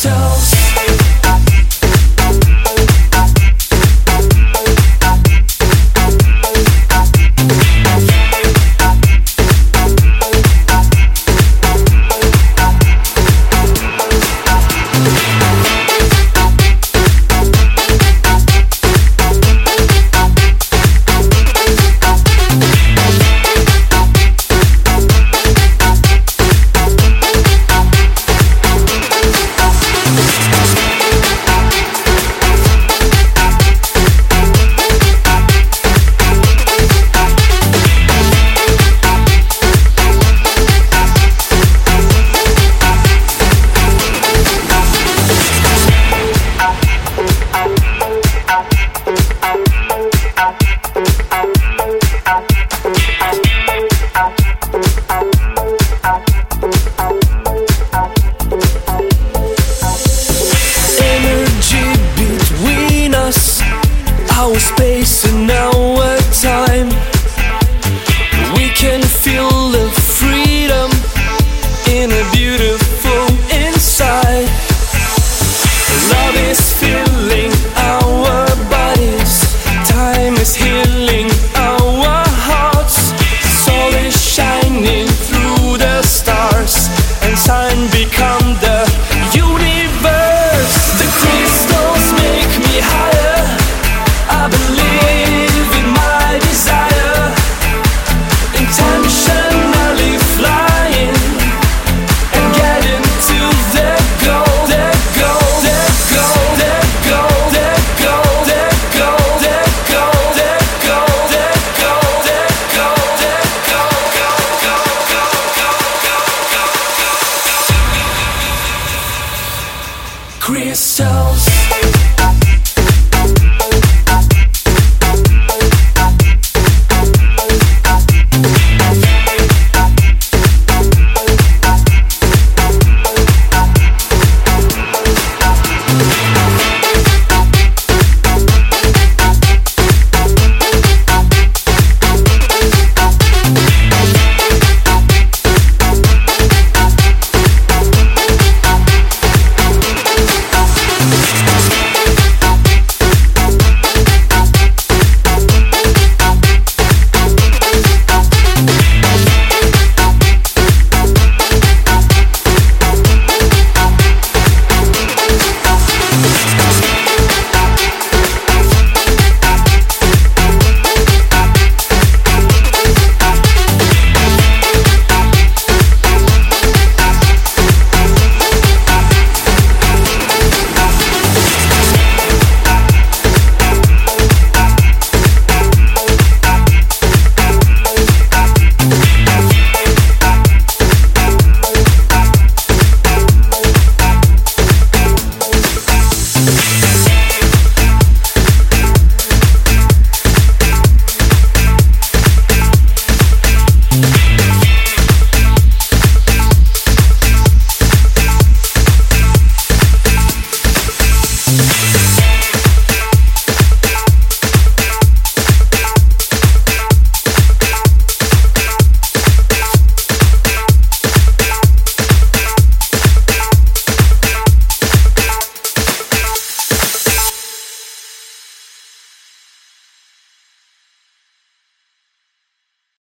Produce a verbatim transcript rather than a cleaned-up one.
Crystals. Our space and our time, we can feel the freedom in a beautiful inside. Love is filling our bodies, time is healing our hearts. Soul is shining through the stars, and sun become the universe. The crystals make me higher. I believe in my desire, intentionally flying and getting to the goal, the goal, the goal, the goal, the goal, the goal, the goal, the goal, the goal, the goal, the goal, go, go, go, go, go, go. Crystals.